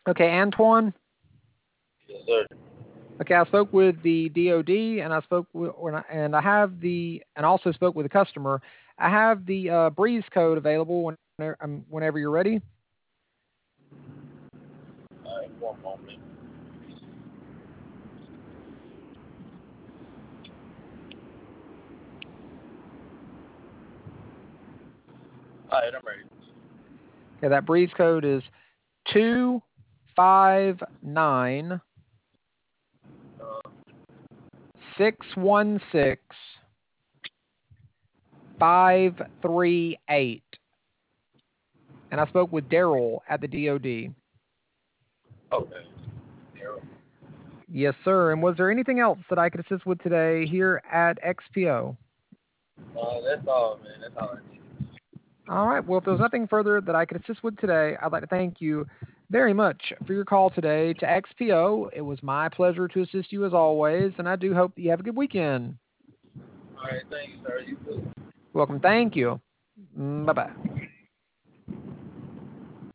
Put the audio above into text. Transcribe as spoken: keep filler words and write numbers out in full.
Okay, Antoine. Yes, sir. Okay, I spoke with the D O D, and I spoke with, when I- and I have the, and also spoke with the customer. I have the uh, Breeze code available whenever, um, whenever you're ready. All right, one moment. All right, I'm ready. Okay, that Breeze code is two five nine Uh, six one six five three eight. And I spoke with Daryl at the D O D. okay. Zero. Yes, sir. And was there anything else that I could assist with today here at X P O? Uh, that's all, man. That's all I need. All right. Well, if there's nothing further that I could assist with today, I'd like to thank you very much for your call today to X P O. It was my pleasure to assist you as always, and I do hope that you have a good weekend. All right, thank you, sir. You too. Welcome. Thank you. Bye bye.